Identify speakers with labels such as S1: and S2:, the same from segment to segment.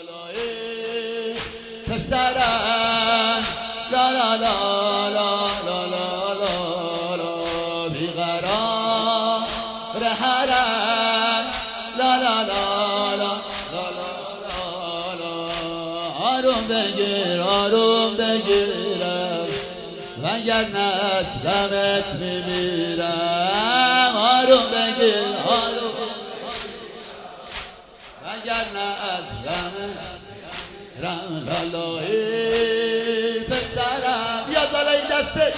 S1: ای پسرم لا لا لا لا لا لا لا لا بیقرار حرم لا لا لا لا لا لا لا آروم بگیر آروم بگیرم وگرنه از غمت میمیرم آروم بگیر آروم وگرنه از غمت رم لالایی پسرم بیاد بالای دستش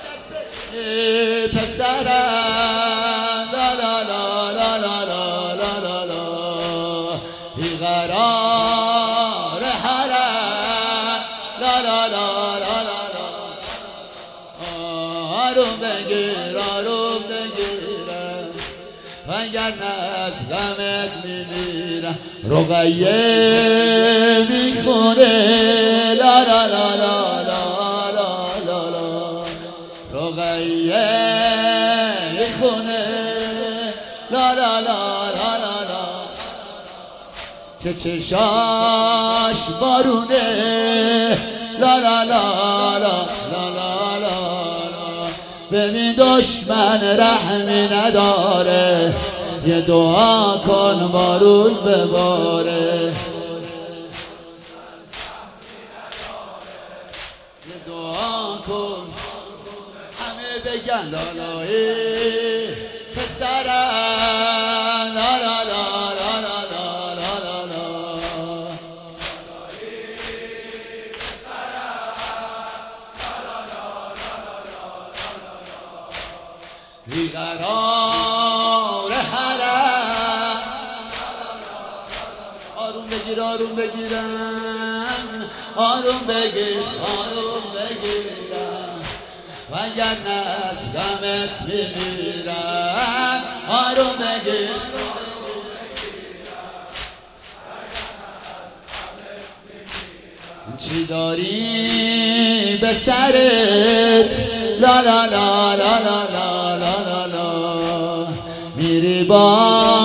S1: پسرم لا لا لا لا لا لا لا لا لا بیقرار حرم لا لا لا لا لا لا آروم بگیر آروم بگیرم وگرنه از غمت میمیرم رقیه میخونه لا لا لا لا لا لا لا لا رقیه میخونه لا لا لا لا لا لا که چشاش بارونه لا لا لا لا لا لا لا ببین دشمن رحمی نداره یه دعا کن بارون بباره یه دعا کن همه بگن لالایی پسرم لا لا لا لا لا لا لا لا بیقرار حرم آروم بگیر آروم بگیرم آروم بگیر آروم بگیرم وگرنه از غمت میمیرم آروم بگیر چی داری به سرت لا لا لا لا لا لا لا لا میری با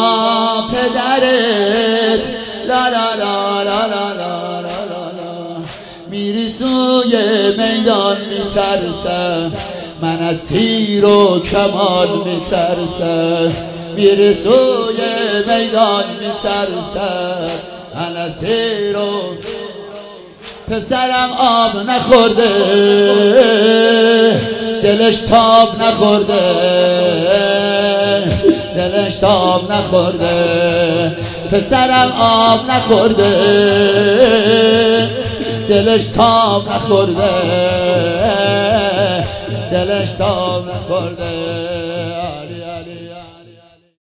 S1: پدرت لا لا لا لا لا لا لا میری سوی میدان میترسم من از تیر و کمان میترسم میری سوی میدان میترسم من از تیر و پسرم آب نخورده دلش تاب نخورده دلش تاب نخورده پسرم آب نخورده دلش تاب نخورده دلش تاب نخورده